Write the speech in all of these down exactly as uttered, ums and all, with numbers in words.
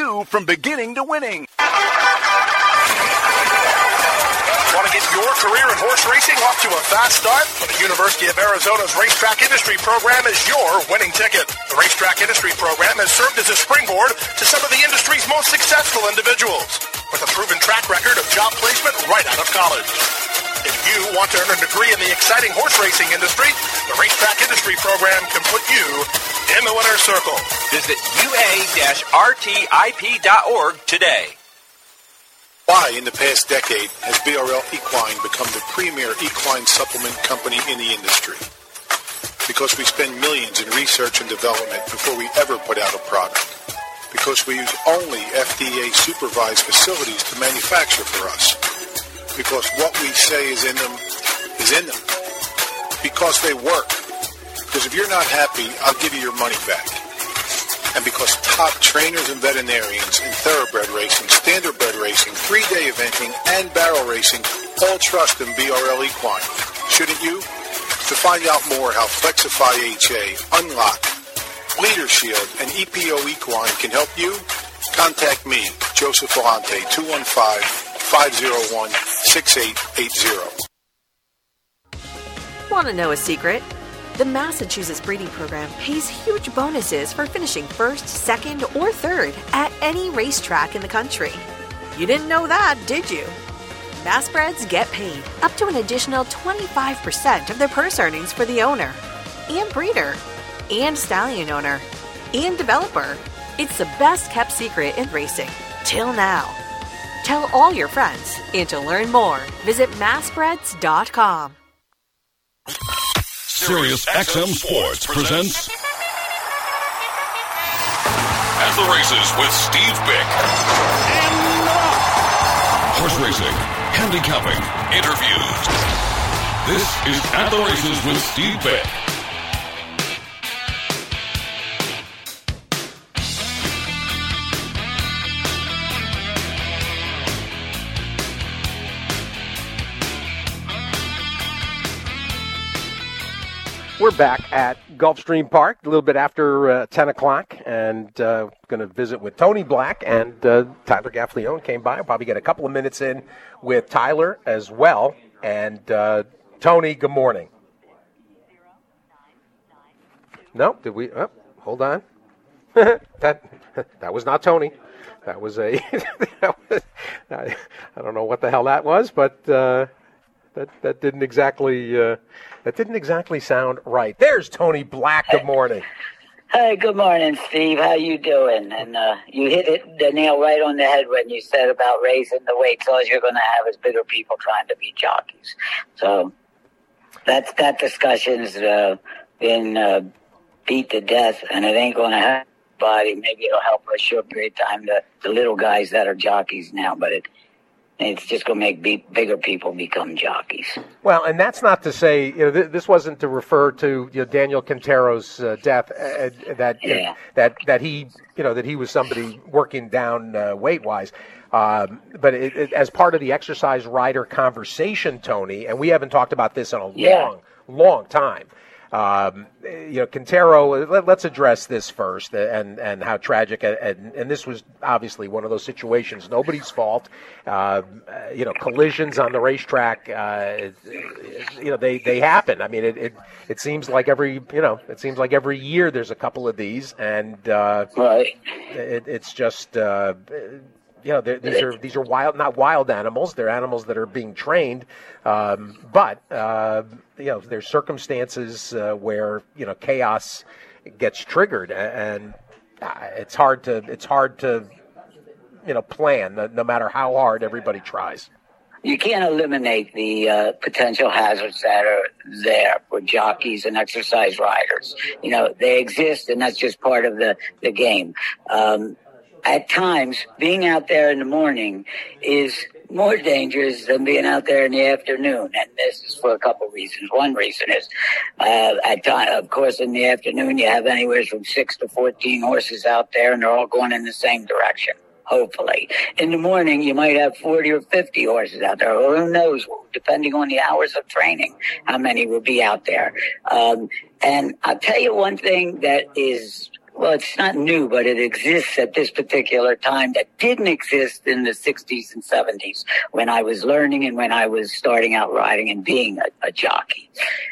you from beginning to winning. Want to get your career in horse racing off to a fast start? Well, the University of Arizona's Racetrack Industry Program is your winning ticket. The Racetrack Industry Program has served as a springboard to some of the industry's most successful individuals, with a proven track record of job placement right out of college. If you want to earn a degree in the exciting horse racing industry, the Racetrack Industry Program can put you in the winner's circle. Visit U A R T I P dot org today. Why, in the past decade, has B R L Equine become the premier equine supplement company in the industry? Because we spend millions in research and development before we ever put out a product. Because we use only F D A-supervised facilities to manufacture for us. Because what we say is in them is in them. Because they work. Because if you're not happy, I'll give you your money back. And because top trainers and veterinarians in thoroughbred racing, standardbred racing, three-day eventing, and barrel racing all trust in B R L Equine. Shouldn't you? To find out more how Flexify H A, Unlock, Leader Shield, and E P O Equine can help you, contact me, Joseph Volante, two one five, five oh one, six eight eight zero. Want to know a secret? The Massachusetts Breeding Program pays huge bonuses for finishing first, second, or third at any racetrack in the country. You didn't know that, did you? Massbreds get paid up to an additional twenty-five percent of their purse earnings for the owner, and breeder, and stallion owner, and developer. It's the best kept secret in racing, till now. Tell all your friends, and to learn more, visit massbreds dot com. Sirius X M Sports presents At the Races with Steve Bick. Horse racing, handicapping, interviews. This is At the Races with Steve Bick. We're back at Gulfstream Park a little bit after uh, ten o'clock, and uh, going to visit with Tony Black, and uh, Tyler Gaffalione came by. I'll probably get a couple of minutes in with Tyler as well. And uh, Tony, good morning. No, did we? Oh, hold on. that that was not Tony. That was a. that was, I, I don't know what the hell that was, but uh, that that didn't exactly. Uh, That didn't exactly sound right. There's Tony Black. Good morning. Hey, good morning, Steve. How you doing? And uh, you hit it the nail right on the head when you said about raising the weights. All you're going to have is bigger people trying to be jockeys. So that's that discussion's uh, been uh, beat to death, and it ain't going to happen. Body. Maybe it'll help for a short period of time the, the little guys that are jockeys now, but it. It's just going to make be- bigger people become jockeys. Well, and that's not to say, you know, th- this wasn't to refer to you know, Daniel Quintero's uh, death. Uh, that yeah. you know, that that he, you know, that he was somebody working down uh, weight wise. Um, but it, it, as part of the exercise rider conversation, Tony, and we haven't talked about this in a yeah. long, long time. Um, you know, Quintero, let, let's address this first and, and how tragic, and, and this was obviously one of those situations, nobody's fault. Uh, you know, collisions on the racetrack, uh, you know, they, they happen. I mean, it, it, it seems like every, you know, it seems like every year there's a couple of these, and uh, right. it, it's just, uh, you know, these are these are wild, not wild animals. They're animals that are being trained, um, but uh, you know, there's circumstances uh, where you know chaos gets triggered, and it's hard to it's hard to you know plan, no matter how hard everybody tries. You can't eliminate the uh, potential hazards that are there for jockeys and exercise riders. You know, they exist, and that's just part of the the game. Um, At times, being out there in the morning is more dangerous than being out there in the afternoon, and this is for a couple of reasons. One reason is, uh, at time, of course, in the afternoon, you have anywhere from six to fourteen horses out there, and they're all going in the same direction, hopefully. In the morning, you might have forty or fifty horses out there, or who knows, depending on the hours of training, how many will be out there. Um, and I'll tell you one thing that is well, it's not new, but it exists at this particular time that didn't exist in the sixties and seventies when I was learning and when I was starting out riding and being a, a jockey.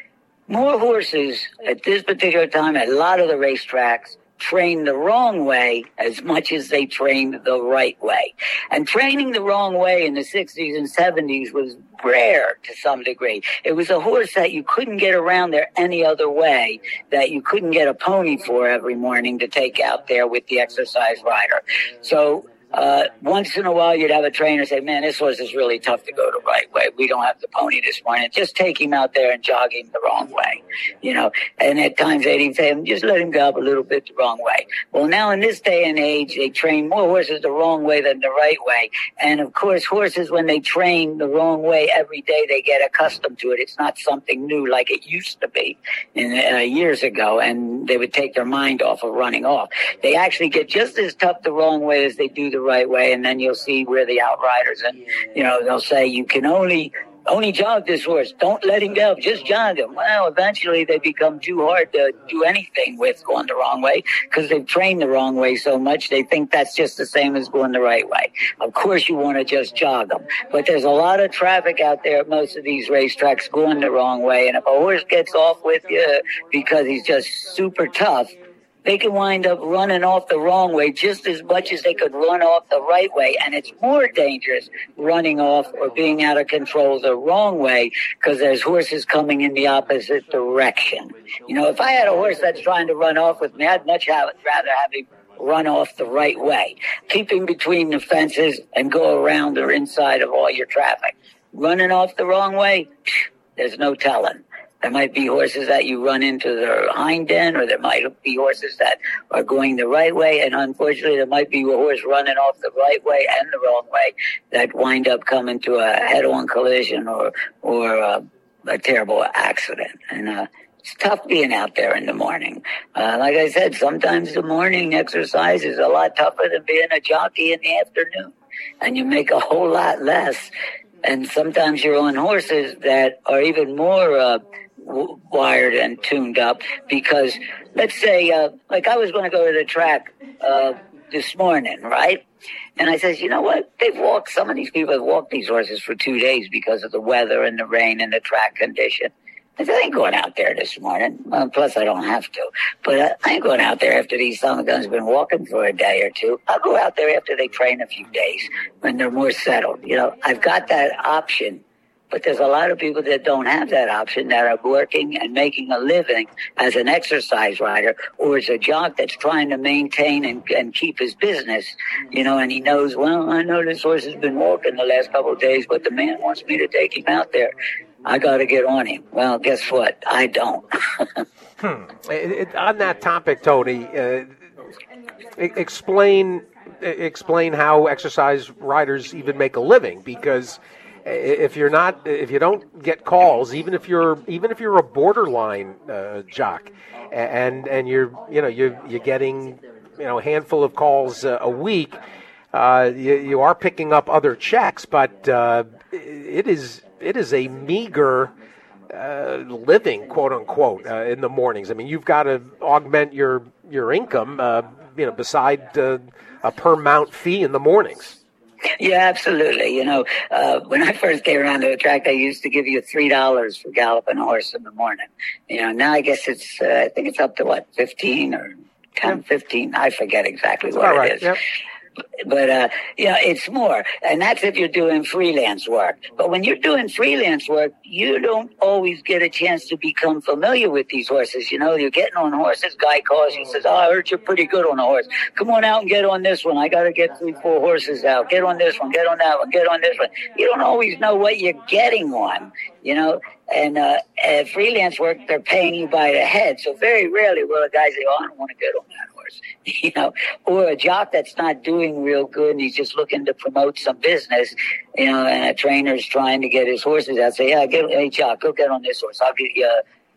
More horses at this particular time at a lot of the racetracks trained the wrong way as much as they trained the right way. And training the wrong way in the sixties and seventies was rare to some degree. It was a horse that you couldn't get around there any other way, that you couldn't get a pony for every morning to take out there with the exercise rider. So Uh, once in a while, you'd have a trainer say, man, this horse is really tough to go the right way. We don't have the pony this morning. Just take him out there and jog him the wrong way, you know. And at times, they'd even say, just let him go up a little bit the wrong way. Well, now in this day and age, they train more horses the wrong way than the right way. And, of course, horses, when they train the wrong way every day, they get accustomed to it. It's not something new like it used to be in, uh, years ago, and they would take their mind off of running off. They actually get just as tough the wrong way as they do the right way, and then you'll see where the outriders, and you know, they'll say you can only only jog this horse, don't let him go, just jog him. Well, eventually they become too hard to do anything with going the wrong way because they've trained the wrong way so much they think that's just the same as going the right way. Of course you want to just jog them, but there's a lot of traffic out there at most of these racetracks going the wrong way, and if a horse gets off with you because he's just super tough, they can wind up running off the wrong way just as much as they could run off the right way. And it's more dangerous running off or being out of control the wrong way because there's horses coming in the opposite direction. You know, if I had a horse that's trying to run off with me, I'd much have, rather have him run off the right way. Keep him between the fences and go around or inside of all your traffic. Running off the wrong way, there's no telling. There might be horses that you run into their hind end, or there might be horses that are going the right way, and unfortunately there might be a horse running off the right way and the wrong way that wind up coming to a head-on collision or or a, a terrible accident. And uh, it's tough being out there in the morning. Uh, like I said, sometimes the morning exercise is a lot tougher than being a jockey in the afternoon, and you make a whole lot less. And sometimes you're on horses that are even more uh, w- wired and tuned up because, let's say, uh, like I was going to go to the track uh, this morning, right? And I says, you know what? They've walked, some of these people have walked these horses for two days because of the weather and the rain and the track condition. I said, I ain't going out there this morning. Well, plus, I don't have to. But uh, I ain't going out there after these son of guns have been walking for a day or two. I'll go out there after they train a few days when they're more settled. You know, I've got that option. But there's a lot of people that don't have that option, that are working and making a living as an exercise rider or as a jock that's trying to maintain and, and keep his business, you know, and he knows, well, I know this horse has been walking the last couple of days, but the man wants me to take him out there. I got to get on him. Well, guess what? I don't. hmm. it, it, on that topic, Tony, uh, explain explain how exercise riders even make a living, because if you're not, if you don't get calls, even if you're, even if you're a borderline uh, jock, and and you're, you know, you're you're getting, you know, a handful of calls uh, a week, uh, you, you are picking up other checks, but uh, it is it is a meager uh, living, quote unquote, uh, in the mornings. I mean, you've got to augment your your income, uh, you know, beside uh, a per mount fee in the mornings. Yeah, absolutely. You know, uh, when I first came around to the track, they used to give you three dollars for galloping a horse in the morning. You know, now I guess it's, uh, I think it's up to what, fifteen or ten, fifteen. I forget exactly what right. it is. Yep. But, uh, you know, it's more. And that's if you're doing freelance work. But when you're doing freelance work, you don't always get a chance to become familiar with these horses. You know, you're getting on horses. Guy calls you and says, oh, I heard you're pretty good on a horse. Come on out and get on this one. I got to get three, four horses out. Get on this one. Get on that one. Get on this one. You don't always know what you're getting on, you know. And uh, uh, freelance work, they're paying you by the head. So very rarely will a guy say, oh, I don't want to get on that horse. You know, or a jock that's not doing real good and he's just looking to promote some business, you know, and a trainer's trying to get his horses out. Say, yeah, get, hey, jock, go get on this horse. I'll get you,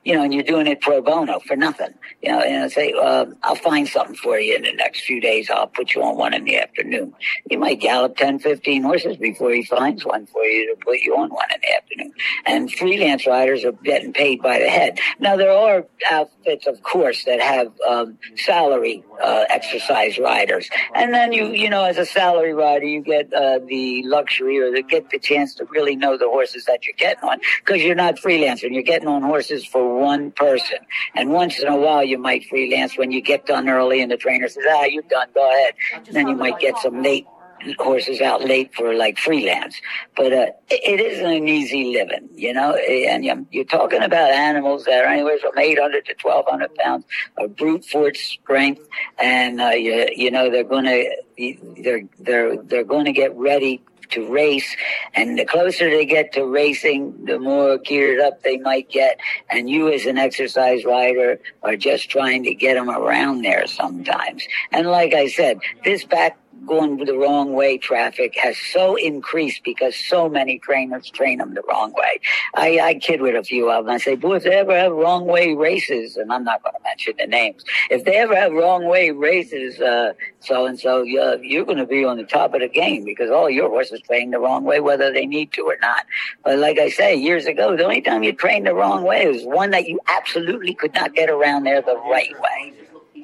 you know, and you're doing it pro bono for nothing. You know, and I say, uh, I'll find something for you in the next few days. I'll put you on one in the afternoon. You might gallop ten, fifteen horses before he finds one for you to put you on one in the afternoon. And freelance riders are getting paid by the head. Now, there are outfits, of course, that have um, salary uh, exercise riders. And then you, you know, as a salary rider, you get uh, the luxury or the, get the chance to really know the horses that you're getting on, because you're not freelancing. You're getting on horses for one person. And once in a while, you might freelance when you get done early and the trainer says, ah, you're done, go ahead. And then you might get some late horses out late for like freelance. But uh, it, it isn't an easy living, you know, and you're, you're talking about animals that are anywhere from eight hundred to twelve hundred pounds of brute force strength. And, uh, you, you know, they're going to, they're, they're, they're going to get ready to race, and the closer they get to racing, the more geared up they might get, and you as an exercise rider are just trying to get them around there sometimes. And like I said, this back going the wrong way traffic has so increased because so many trainers train them the wrong way. I, I kid with a few of them. I say, boy, if they ever have wrong way races, and I'm not going to mention the names, if they ever have wrong way races, uh, so-and-so, uh, you're going to be on the top of the game because all your horses train the wrong way, whether they need to or not. But like I say, years ago, the only time you trained the wrong way was one that you absolutely could not get around there the right way.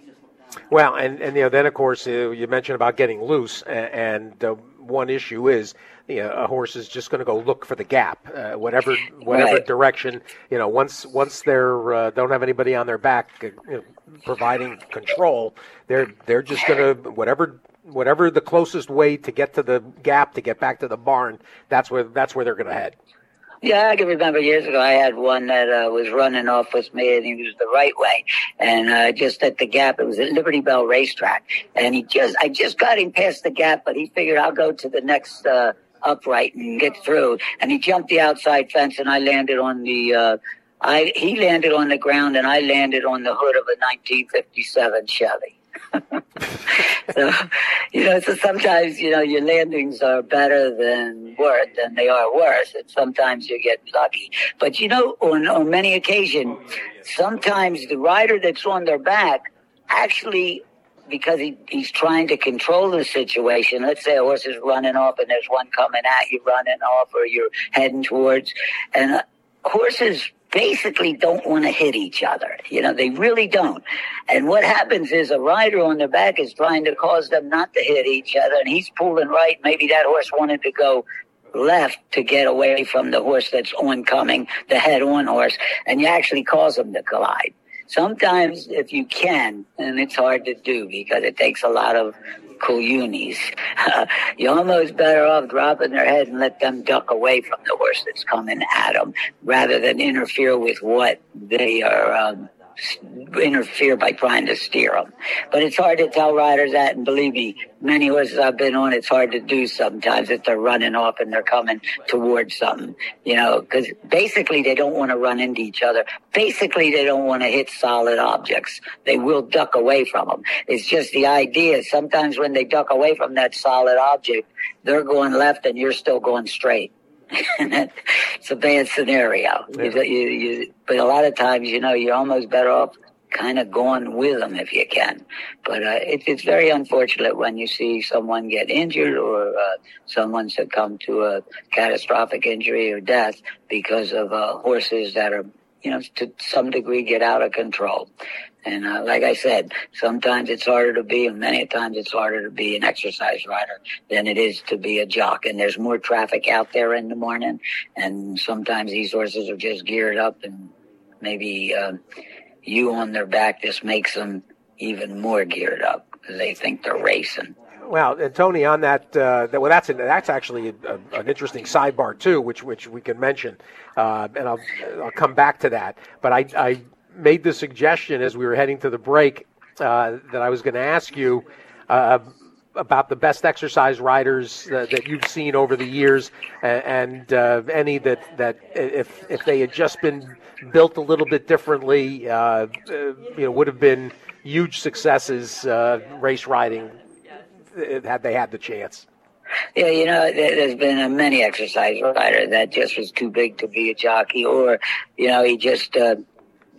Well, and, and you know, then, of course, uh, you mentioned about getting loose, and, and uh, one issue is, you know, a horse is just going to go look for the gap, uh, whatever whatever right. direction. You know, once once they're uh, don't have anybody on their back uh, you know, providing control, they're they're just going to whatever whatever the closest way to get to the gap to get back to the barn. That's where that's where they're going to head. Yeah, I can remember years ago I had one that uh, was running off with me, and he was the right way. And uh, just at the gap, it was at Liberty Bell Racetrack. And he just, I just got him past the gap, but he figured I'll go to the next uh, upright and get through. And he jumped the outside fence, and I landed on the, uh, I he landed on the ground, and I landed on the hood of a nineteen fifty-seven Chevy. So, you know, so sometimes, you know, your landings are better than worse, than they are worse, and sometimes you get lucky. But, you know, on, on many occasions, sometimes the rider that's on their back actually, because he, he's trying to control the situation. Let's say a horse is running off and there's one coming at you running off or you're heading towards, and uh, horses basically don't want to hit each other. You know, they really don't. And what happens is a rider on their back is trying to cause them not to hit each other, and he's pulling right. Maybe that horse wanted to go left to get away from the horse that's oncoming, the head-on horse, and you actually cause them to collide. Sometimes, if you can, and it's hard to do because it takes a lot of cool-unis, uh, you're almost better off dropping their head and let them duck away from the horse that's coming at them rather than interfere with what they are, um, interfere by trying to steer them. But it's hard to tell riders that, and believe me, many horses I've been on, it's hard to do sometimes if they're running off and they're coming towards something, you know, because basically they don't want to run into each other. Basically, they don't want to hit solid objects. They will duck away from them. It's just the idea. Sometimes when they duck away from that solid object, they're going left and you're still going straight. It's a bad scenario. Yeah. You, you, you, but a lot of times, you know, you're almost better off kind of going with them if you can. But uh, it, it's very unfortunate when you see someone get injured or uh, someone succumb to a catastrophic injury or death because of uh, horses that are, you know, to some degree get out of control. And uh, like I said, sometimes it's harder to be, and many times it's harder to be an exercise rider than it is to be a jock. And there's more traffic out there in the morning, and sometimes these horses are just geared up, and maybe uh, you on their back just makes them even more geared up because they think they're racing. Well, and Tony, on that, uh, that well, that's an, that's actually a, an interesting sidebar too, which which we can mention, uh, and I'll I'll come back to that. But I I made the suggestion as we were heading to the break uh, that I was going to ask you uh, about the best exercise riders uh, that you've seen over the years, and, and uh, any that that if if they had just been built a little bit differently, uh, uh, you know, would have been huge successes uh, race riding. Had they had the chance. Yeah, you know, there's been a many exercise rider that just was too big to be a jockey, or, you know, he just uh,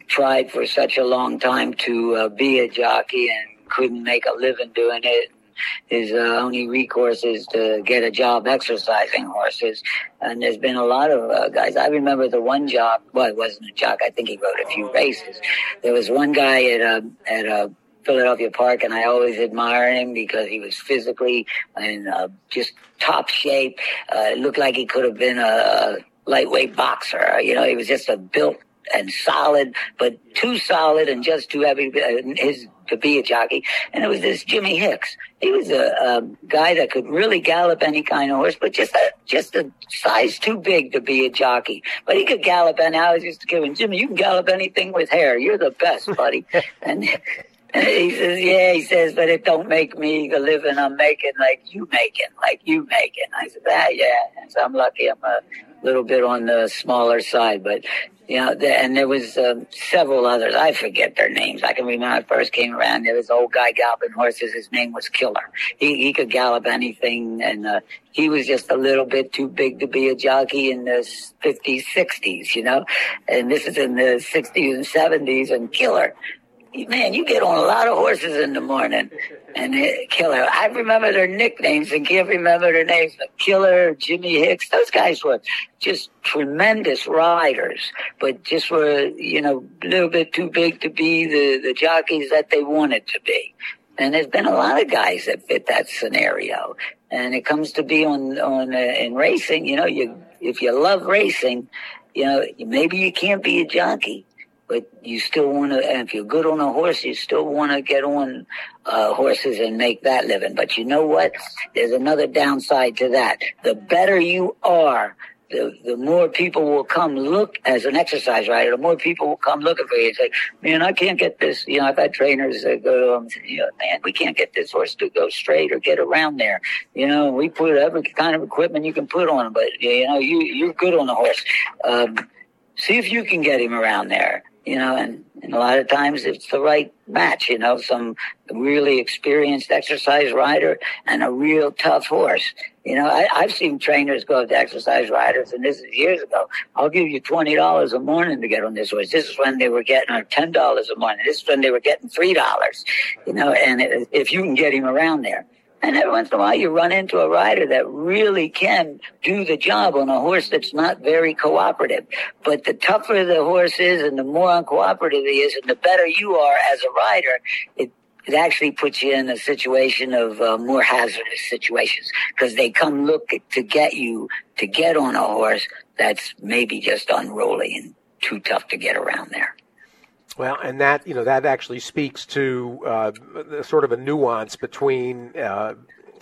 tried for such a long time to uh, be a jockey and couldn't make a living doing it. His uh, only recourse is to get a job exercising horses. And there's been a lot of uh, guys. I remember the one jock, well, it wasn't a jock. I think he rode a few races. There was one guy at a, at a Philadelphia Park, and I always admired him because he was physically in uh, just top shape. Uh, it looked like he could have been a, a lightweight boxer. You know, he was just a built and solid, but too solid and just too heavy uh, his, to be a jockey. And it was this Jimmy Hicks. He was a, a guy that could really gallop any kind of horse, but just a, just a size too big to be a jockey. But he could gallop, and I was used to give him, Jimmy, you can gallop anything with hair. You're the best, buddy. and And he says, yeah, he says, but it don't make me the living I'm making like you making, like you making. I said, ah, yeah. And so I'm lucky I'm a little bit on the smaller side. But, you know, the, and there was um, several others. I forget their names. I can remember when I first came around, there was an old guy galloping horses. His name was Killer. He, he could gallop anything, and uh, he was just a little bit too big to be a jockey in the fifties, sixties, you know. And this is in the sixties and seventies, and Killer. Man, you get on a lot of horses in the morning, and it, Killer. I remember their nicknames and can't remember their names, but Killer, Jimmy Hicks, those guys were just tremendous riders, but just were, you know, a little bit too big to be the, the jockeys that they wanted to be. And there's been a lot of guys that fit that scenario. And it comes to be on, on uh, in racing, you know, you if you love racing, you know, maybe you can't be a jockey, but you still want to, and if you're good on a horse, you still want to get on uh, horses and make that living. But you know what? There's another downside to that. The better you are, the the more people will come look, as an exercise rider, the more people will come looking for you and say, man, I can't get this. You know, I've had trainers that go to them and say, you know, man, we can't get this horse to go straight or get around there. You know, we put every kind of equipment you can put on him, but, you know, you, you're good on the horse. Um, see if you can get him around there. You know, and, and a lot of times it's the right match, you know, some really experienced exercise rider and a real tough horse. You know, I, I've seen trainers go up to exercise riders, and this is years ago. I'll give you twenty dollars a morning to get on this horse. This is when they were getting, or ten dollars a morning. This is when they were getting three dollars, you know, and it, if you can get him around there. And every once in a while you run into a rider that really can do the job on a horse that's not very cooperative. But the tougher the horse is and the more uncooperative he is and the better you are as a rider, it, it actually puts you in a situation of uh, more hazardous situations, because they come look to get you to get on a horse that's maybe just unruly and too tough to get around there. Well, and that, you know, that actually speaks to uh, sort of a nuance between uh,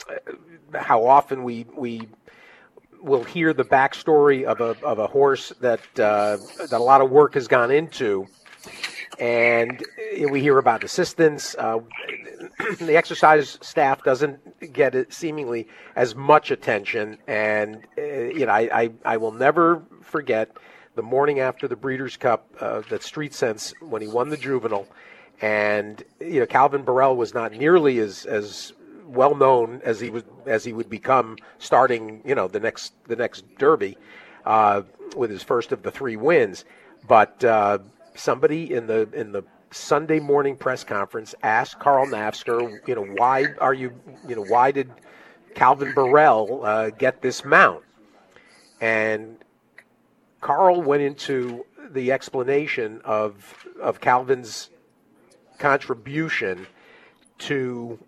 how often we we will hear the backstory of a of a horse that uh, that a lot of work has gone into, and we hear about assistants. Uh, the exercise staff doesn't get it seemingly as much attention, and uh, you know, I, I I will never forget the morning after the Breeders' Cup, uh, that Street Sense, when he won the Juvenile, and you know, Calvin Borel was not nearly as as well known as he was as he would become starting, you know, the next the next Derby uh, with his first of the three wins. But uh, somebody in the in the Sunday morning press conference asked Carl Nafzger, you know, why are you, you know, why did Calvin Borel uh, get this mount? And Carl went into the explanation of of Calvin's contribution to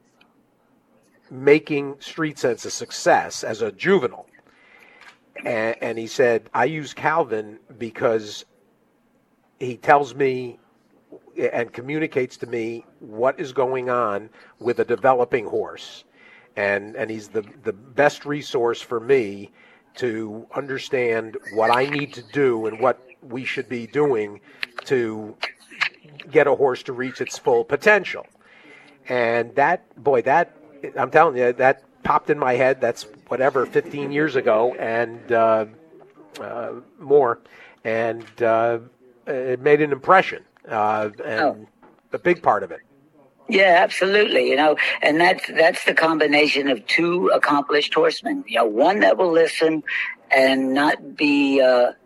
making Street Sense a success as a juvenile. And, and he said, I use Calvin because he tells me and communicates to me what is going on with a developing horse. And and he's the, the best resource for me to understand what I need to do and what we should be doing to get a horse to reach its full potential. And that, boy, that, I'm telling you, that popped in my head. That's whatever, fifteen years ago and uh, uh, more. And uh, it made an impression, uh, and oh. a big part of it. Yeah, absolutely. You know, and that's that's the combination of two accomplished horsemen. You know, one that will listen and not be uh,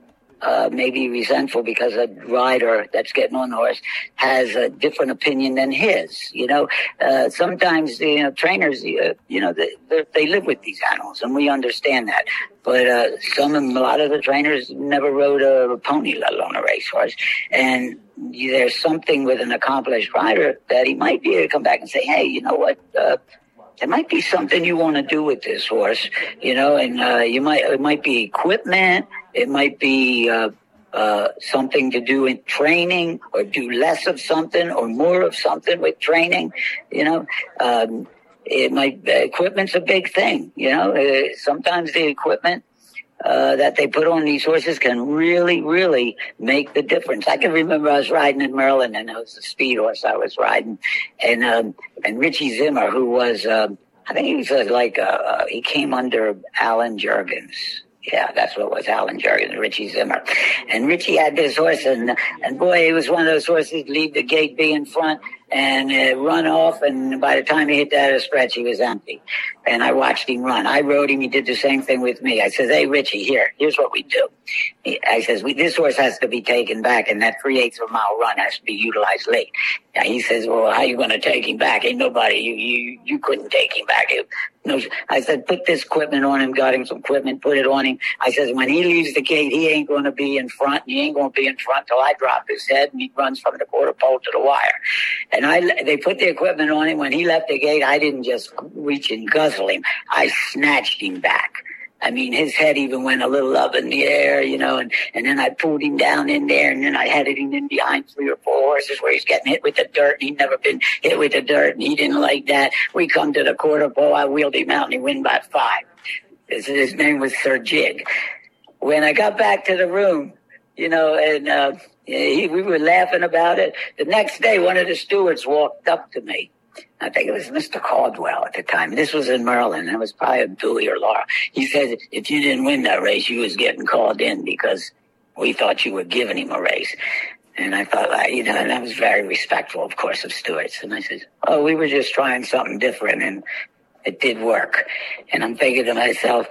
uh, maybe resentful because a rider that's getting on the horse has a different opinion than his. You know, uh, sometimes, you know, trainers, uh, you know, they, they live with these animals, and we understand that. But uh, some, a lot of the trainers never rode a pony, let alone a racehorse. And there's something with an accomplished rider that he might be able to come back and say, hey, you know what, uh, there might be something you want to do with this horse, you know, and uh, you might, it might be equipment, it might be uh, uh, something to do in training, or do less of something or more of something with training, you know. Um, it might, uh, equipment's a big thing, you know. Uh, sometimes the equipment Uh, that they put on these horses can really, really make the difference. I can remember I was riding in Maryland, and it was a speed horse I was riding, and um, and Richie Zimmer, who was, um, I think he was uh, like, uh, uh, he came under Alan Jurgens. Yeah, that's what it was, Alan Jurgens, Richie Zimmer. And Richie had this horse, and and boy, he was one of those horses, leave the gate, be in front, and uh, run off, and by the time he hit that stretch, he was empty. And I watched him run. I rode him. He did the same thing with me. I says, hey, Richie, here, here's what we do. He, I says, we, this horse has to be taken back, and that three-eighths of a mile run has to be utilized late. Now, he says, well, how you going to take him back? Ain't nobody, you you, you couldn't take him back. It, no, I said, put this equipment on him, got him some equipment, put it on him. I says, when he leaves the gate, he ain't going to be in front. He ain't going to be in front till I drop his head, and he runs from the quarter pole to the wire. And I, they put the equipment on him. When he left the gate, I didn't just reach and guzzle him. I snatched him back. I mean, his head even went a little up in the air, you know, and, and then I pulled him down in there, and then I headed him in behind three or four horses where he's getting hit with the dirt, and he'd never been hit with the dirt, and he didn't like that. We come to the quarter pole, I wheeled him out, and he won by five. His, his name was Sir Jig. When I got back to the room, you know, and uh, he, we were laughing about it, the next day one of the stewards walked up to me. I think it was Mister Caldwell at the time. This was in Maryland. It was probably Dewey or Laura. He said, if you didn't win that race, you was getting called in because we thought you were giving him a race. And I thought, you know, and I was very respectful, of course, of stewards. And I said, oh, we were just trying something different, and it did work. And I'm thinking to myself,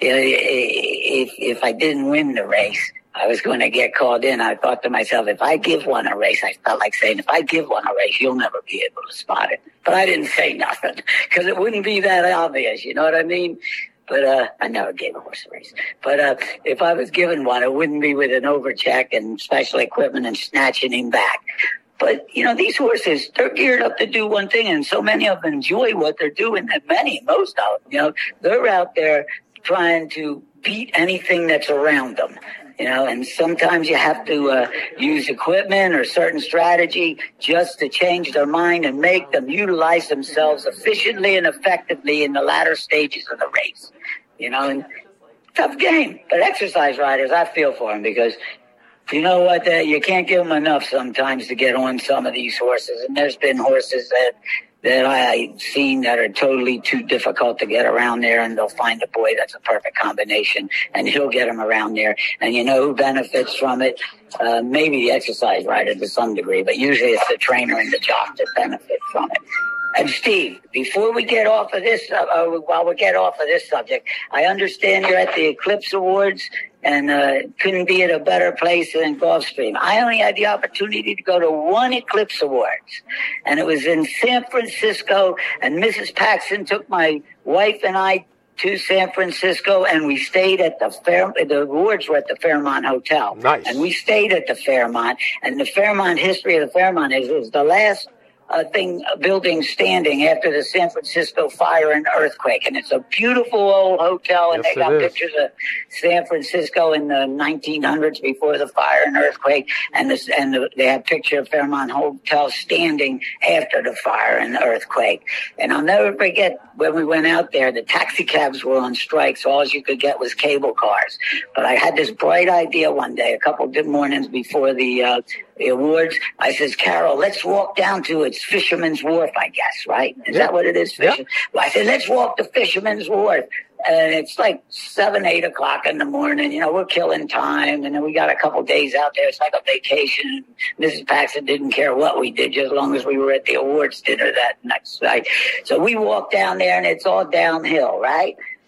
if, if I didn't win the race, I was going to get called in. I thought to myself, if I give one a race, I felt like saying, if I give one a race, you'll never be able to spot it. But I didn't say nothing because it wouldn't be that obvious. You know what I mean? But uh, I never gave a horse a race. But uh, if I was given one, it wouldn't be with an overcheck and special equipment and snatching him back. But, you know, these horses, they're geared up to do one thing, and so many of them enjoy what they're doing, and many, most of them, you know, they're out there trying to beat anything that's around them. You know, and sometimes you have to uh, use equipment or certain strategy just to change their mind and make them utilize themselves efficiently and effectively in the latter stages of the race. You know, and tough game. But exercise riders, I feel for them because, you know what, uh, you can't give them enough sometimes to get on some of these horses. And there's been horses that that I've seen that are totally too difficult to get around there, and they'll find a boy that's a perfect combination, and he'll get them around there. And you know who benefits from it? Uh, maybe the exercise rider to some degree, but usually it's the trainer and the jock that benefit from it. And Steve, before we get off of this, uh, uh, while we get off of this subject, I understand you're at the Eclipse Awards, and uh, couldn't be at a better place than Gulfstream. I only had the opportunity to go to one Eclipse Awards, and it was in San Francisco, and Missus Paxson took my wife and I to San Francisco, and we stayed at the Fair. The awards were at the Fairmont Hotel. Nice. And we stayed at the Fairmont, and the Fairmont history of the Fairmont is, is the last uh, thing, a building standing after the San Francisco fire and earthquake. And it's a beautiful old hotel, and yes, they got is. pictures of San Francisco in the nineteen hundreds before the fire and earthquake. And, this, and the, they have a picture of Fairmont Hotel standing after the fire and the earthquake. And I'll never forget when we went out there, the taxi cabs were on strike, so all you could get was cable cars. But I had this bright idea one day, a couple of mornings before the uh, the awards. I says, Carol, let's walk down to it's Fisherman's Wharf, I guess, right? Is yeah. that what it is? Fisher- yeah. Well, I said, let's walk to Fisherman's Wharf. And it's like seven, eight o'clock in the morning. You know, we're killing time. And then we got a couple days out there. It's like a vacation. Missus Paxson didn't care what we did, just as long as we were at the awards dinner that next night. So we walked down there, and it's all downhill, right?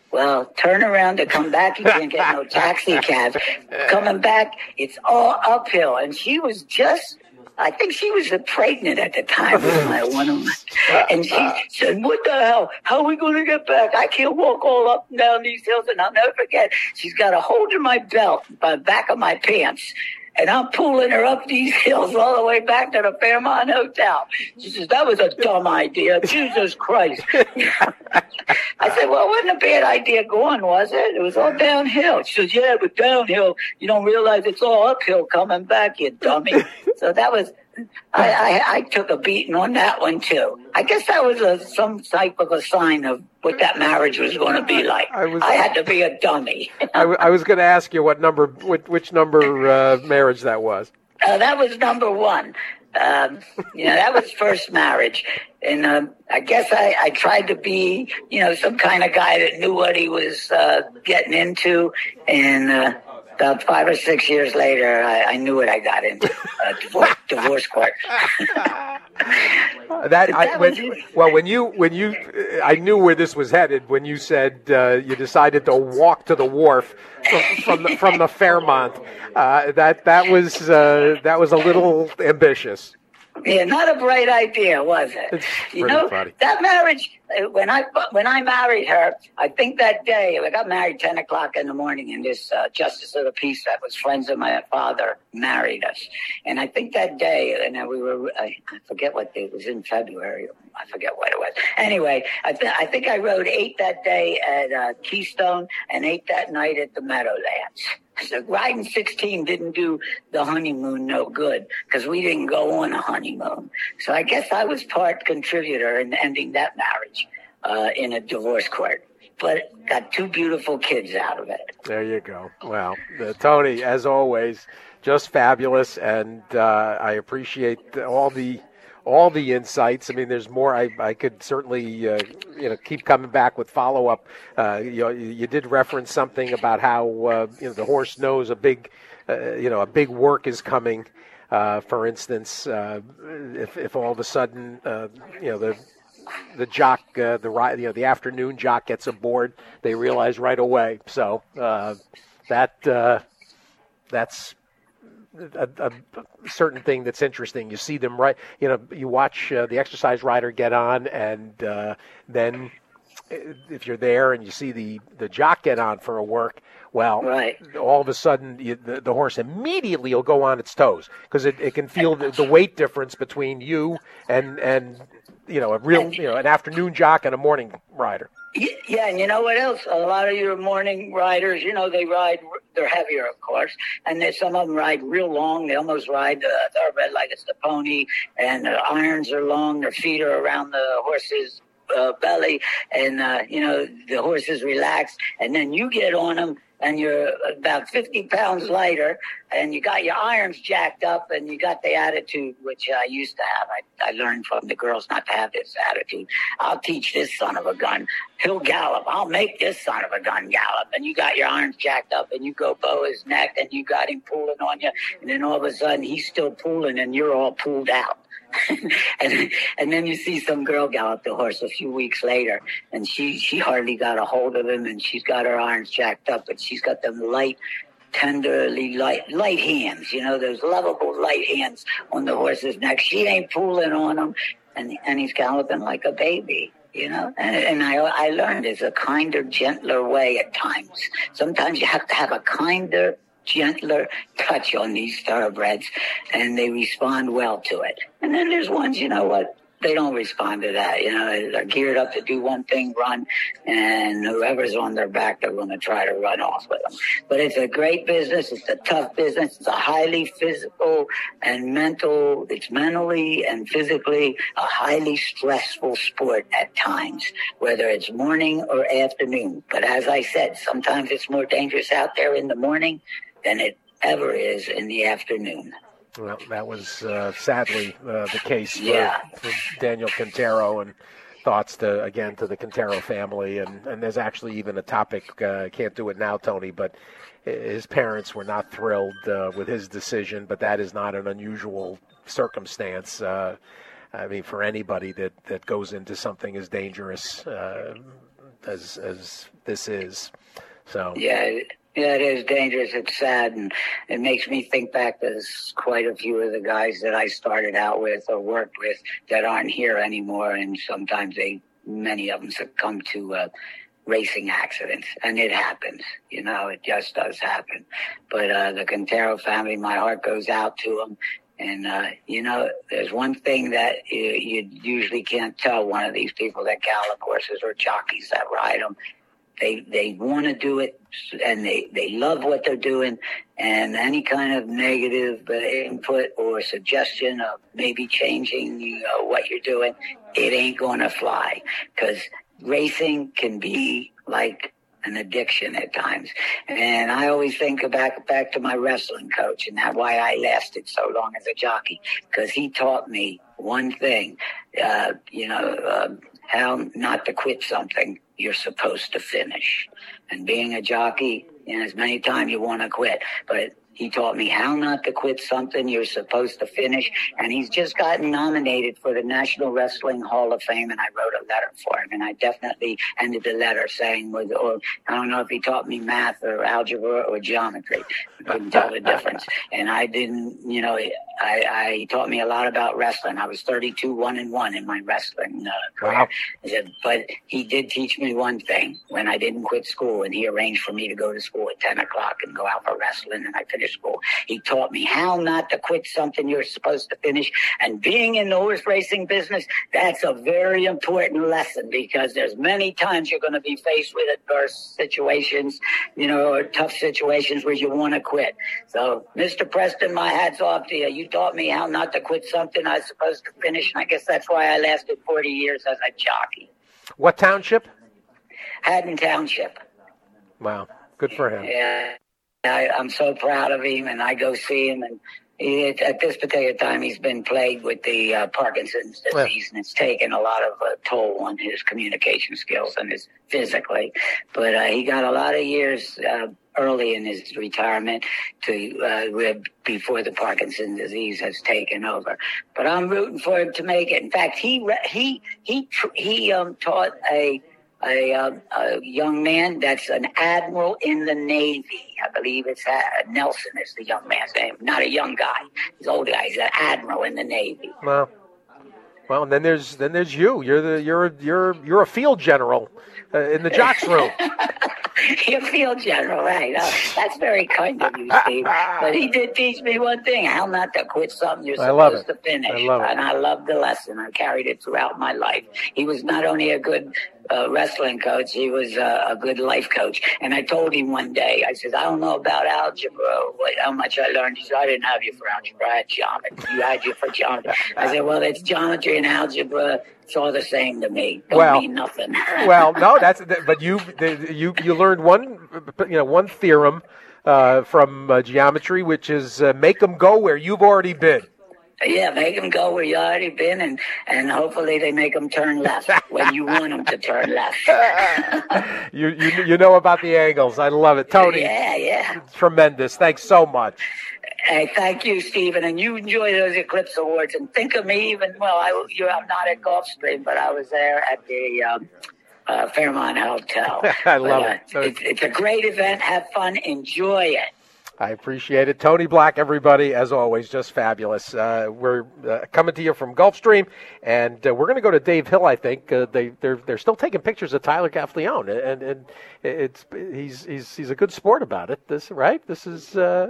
Well, turn around to come back, you can't get no taxi cabs. Coming back, it's all uphill. And she was just, I think she was pregnant at the time with my one of my, and she said, what the hell? How are we going to get back? I can't walk all up and down these hills. And I'll never forget, she's got a hold of my belt by the back of my pants. And I'm pulling her up these hills all the way back to the Fairmont Hotel. She says, that was a dumb idea. Jesus Christ. I said, well, it wasn't a bad idea going, was it? It was all downhill. She says, yeah, but downhill, you don't realize it's all uphill coming back, you dummy. So that was, I, I, I took a beating on that one, too. I guess that was a, some type of a sign of what that marriage was going to be like. I, was, I had to be a dummy. I, w- I was going to ask you what number, which, which number uh, marriage that was. Uh, that was number one. Um, you know, that was first marriage. And uh, I guess I, I tried to be, you know, some kind of guy that knew what he was uh, getting into. And uh, about five or six years later, I, I knew what I got into, uh, divorce, divorce court. that I, when, well, when you when you, I knew where this was headed when you said uh, you decided to walk to the wharf from, from the from the Fairmont. Uh, that that was uh, that was a little ambitious. Yeah, not a bright idea, was it? It's you know, funny. That marriage, when I when I married her, I think that day, I got married ten o'clock in the morning, and this uh, justice of the peace that was friends of my father married us. And I think that day, and we were, I, I forget what day, it was in February. I forget what it was. Anyway, I, th- I think I rode eight that day at uh, Keystone and eight that night at the Meadowlands. So riding sixteen didn't do the honeymoon no good because we didn't go on a honeymoon. So I guess I was part contributor in ending that marriage uh, in a divorce court. But got two beautiful kids out of it. There you go. Well, uh, Tony, as always, just fabulous, and uh, I appreciate all the all the insights. I mean, there's more. I, I could certainly uh, you know keep coming back with follow up. Uh, you know, you did reference something about how uh, you know the horse knows a big uh, you know a big work is coming. Uh, for instance, uh, if if all of a sudden uh, you know the the jock uh, the ride you know the afternoon jock gets aboard, they realize right away. So uh, that uh, that's. A, a certain thing that's interesting. You see them right, you know, you watch uh, the exercise rider get on, and uh, then if you're there and you see the, the jock get on for a work, well, right. all of a sudden you, the, the horse immediately will go on its toes because it, it can feel the, the weight difference between you and, and you know, a real, you know, an afternoon jock and a morning rider. Yeah, and you know what else? A lot of your morning riders, you know, they ride, they're heavier, of course, and then some of them ride real long. They almost ride the uh, thoroughbred like it's the pony, and their irons are long. Their feet are around the horse's uh, belly, and, uh, you know, the horse is relaxed, and then you get on them, and you're about fifty pounds lighter, and you got your irons jacked up, and you got the attitude, which I used to have. I, I learned from the girls not to have this attitude. I'll teach this son of a gun. He'll gallop. I'll make this son of a gun gallop. And you got your irons jacked up, and you go bow his neck, and you got him pulling on you, and then all of a sudden he's still pulling, and you're all pulled out. and and then you see some girl gallop the horse a few weeks later, and she she hardly got a hold of him, and she's got her irons jacked up, but she's got them light, tenderly light light hands, you know, those lovable light hands on the horse's neck. She ain't pulling on him, and and he's galloping like a baby. You know, and, and I I learned there's a kinder, gentler way at times. Sometimes you have to have a kinder, gentler touch on these thoroughbreds, and they respond well to it. And then there's ones, you know what, they don't respond to that. You know, they're geared up to do one thing, run, and whoever's on their back, they're going to try to run off with them. But it's a great business. It's a tough business. It's a highly physical and mental, it's mentally and physically a highly stressful sport at times, whether it's morning or afternoon. But as I said, sometimes it's more dangerous out there in the morning than it ever is in the afternoon. Well, that was uh, sadly uh, the case for, yeah. for Daniel Quintero, and thoughts to again to the Quintero family. And, and there's actually even a topic. Uh, I can't do it now, Tony, but his parents were not thrilled uh, with his decision. But that is not an unusual circumstance. Uh, I mean, for anybody that, that goes into something as dangerous, uh, as as this is. So yeah. Yeah, it is dangerous. It's sad, and it makes me think back. There's quite a few of the guys that I started out with or worked with that aren't here anymore, and sometimes they, many of them succumb to uh, racing accidents, and it happens. You know, it just does happen. But uh, the Quintero family, my heart goes out to them. And, uh, you know, there's one thing that you, you usually can't tell one of these people that gallop horses or jockeys that ride them. They they want to do it, and they, they love what they're doing, and any kind of negative uh, input or suggestion of maybe changing you know, what you're doing, it ain't going to fly, because racing can be like an addiction at times. And I always think back back to my wrestling coach, and that's why I lasted so long as a jockey, because he taught me one thing, uh, you know, uh, how not to quit something you're supposed to finish. And being a jockey, you know, as many times you want to quit, but he taught me how not to quit something you're supposed to finish. And he's just gotten nominated for the National Wrestling Hall of Fame, and I wrote a letter for him. And I definitely ended the letter saying, with, or I don't know if he taught me math or algebra or geometry. I couldn't tell the difference. And I didn't, you know, I, I he taught me a lot about wrestling. I was thirty-two, one and one in my wrestling uh, career. Wow. I said, but he did teach me one thing when I didn't quit school, and he arranged for me to go to school at ten o'clock and go out for wrestling, and I finished school. He taught me how not to quit something you're supposed to finish. And being in the horse racing business, that's a very important lesson, because there's many times you're going to be faced with adverse situations, you know, or tough situations where you want to quit. So, Mister Preston, my hat's off to you. You taught me how not to quit something I was supposed to finish, and I guess that's why I lasted forty years as a jockey. What township? Haddon Township. Wow, good for him. Yeah. I, I'm so proud of him, and I go see him, and he, at this particular time he's been plagued with the uh, Parkinson's disease, yeah. And it's taken a lot of uh, toll on his communication skills and his physically. But uh, he got a lot of years uh, early in his retirement to uh, before the Parkinson's disease has taken over. But I'm rooting for him to make it. In fact, he he he he um, taught a. A, uh, a young man that's an admiral in the Navy. I believe it's uh, Nelson is the young man's name. Not a young guy. He's an old guy. He's an admiral in the Navy. Well, well, and then there's then there's you. You're the you're you're you're a field general uh, in the jocks room. You're a field general, right? Oh, that's very kind of you, Steve. But he did teach me one thing: how not to quit something you're I love supposed it. to finish. I love it. And I love the lesson. I carried it throughout my life. He was not only a good uh, wrestling coach, he was uh, a good life coach. And I told him one day, I said, I don't know about algebra, what, how much I learned. He said, I didn't have you for algebra. I had geometry. You had you for geometry. I said, well, it's geometry and algebra. It's all the same to me. Don't well, mean nothing. well, no, that's but you you you learned one you know one theorem uh, from uh, geometry, which is uh, make them go where you've already been. Yeah, make them go where you already been, and, and hopefully they make them turn left when you want them to turn left. you, you you know about the angles. I love it, Tony. Yeah, yeah. Tremendous. Thanks so much. Hey, thank you, Stephen, and you enjoy those Eclipse Awards. And think of me, even well, I you're I'm not at Gulfstream, but I was there at the um, uh, Fairmont Hotel. I love but, uh, it. It's, it's a great event. Have fun. Enjoy it. I appreciate it. Tony Black, everybody, as always, just fabulous. Uh, we're uh, coming to you from Gulfstream, and uh, we're going to go to Dave Hill, I think. Uh, they, they're they're still taking pictures of Tyler Gaffleone, and and it's he's he's he's a good sport about it. This right? This is uh,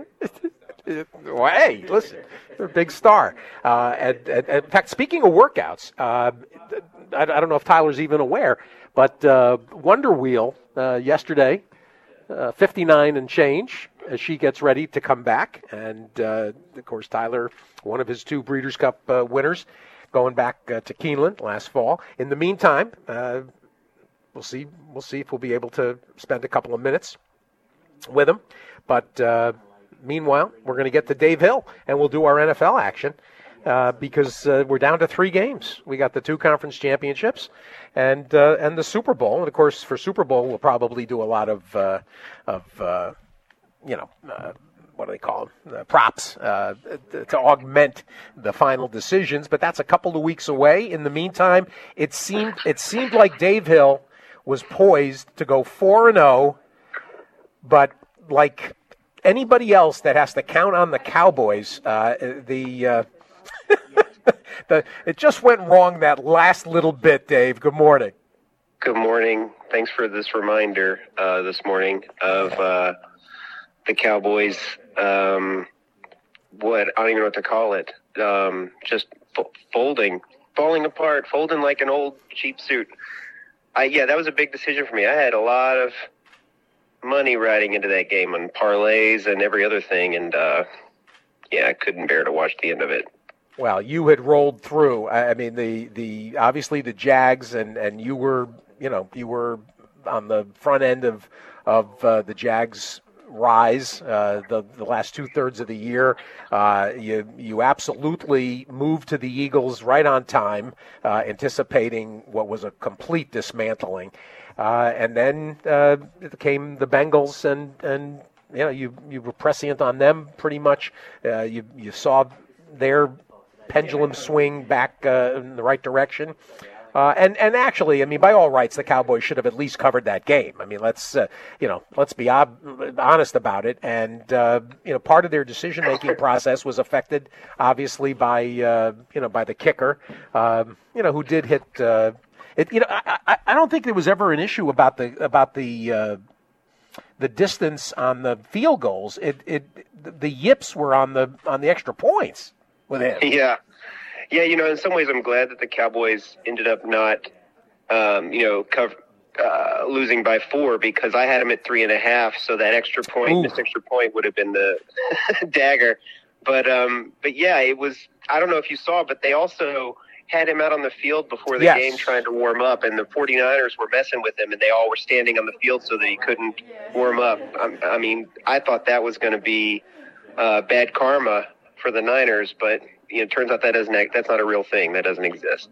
well, hey, listen, they're a big star. Uh, and, and, and in fact, speaking of workouts, uh, I, I don't know if Tyler's even aware, but uh, Wonder Wheel uh, yesterday, uh, fifty-nine and change, as she gets ready to come back. And, uh, of course, Tyler, one of his two Breeders' Cup uh, winners, going back uh, to Keeneland last fall. In the meantime, uh, we'll see We'll see if we'll be able to spend a couple of minutes with him. But uh, meanwhile, we're going to get to Dave Hill, and we'll do our N F L action uh, because uh, we're down to three games. We got the two conference championships and uh, and the Super Bowl. And, of course, for Super Bowl, we'll probably do a lot of, uh, of uh, you know, uh, what do they call them, uh, props uh, to augment the final decisions. But that's a couple of weeks away. In the meantime, it seemed it seemed like Dave Hill was poised to go four and oh, but like anybody else that has to count on the Cowboys, uh, the, uh, the it just went wrong that last little bit, Dave. Good morning. Good morning. Thanks for this reminder uh, this morning of uh, the Cowboys, um, what, I don't even know what to call it, um, just fo- folding, falling apart, folding like an old cheap suit. I, yeah, that was a big decision for me. I had a lot of money riding into that game on parlays and every other thing, and uh, yeah, I couldn't bear to watch the end of it. Well, you had rolled through. I mean, the, the obviously the Jags, and, and you were, you know, you were on the front end of of uh, the Jags' rise uh, the the last two thirds of the year. Uh, you you absolutely moved to the Eagles right on time, uh, anticipating what was a complete dismantling, uh, and then uh, came the Bengals, and and you know you you were prescient on them pretty much. Uh, you you saw their pendulum swing back uh, in the right direction. Uh, and, and actually, I mean, by all rights, the Cowboys should have at least covered that game. I mean, let's, uh, you know, let's be ob- honest about it. And, uh, you know, part of their decision-making process was affected, obviously, by, uh, you know, by the kicker, um, you know, who did hit, uh, it, you know, I, I, I don't think there was ever an issue about the, about the, uh, the distance on the field goals. It, it, the yips were on the, on the extra points with him. Yeah. Yeah, you know, in some ways I'm glad that the Cowboys ended up not, um, you know, cover, uh, losing by four, because I had them at three and a half, so that extra point, Ooh. this extra point would have been the dagger. But, um, but yeah, it was, I don't know if you saw, but they also had him out on the field before the yes. game trying to warm up, and the 49ers were messing with him, and they all were standing on the field so that he couldn't warm up. I, I mean, I thought that was going to be uh, bad karma for the Niners, but you know, it turns out that doesn't that's not a real thing. That doesn't exist.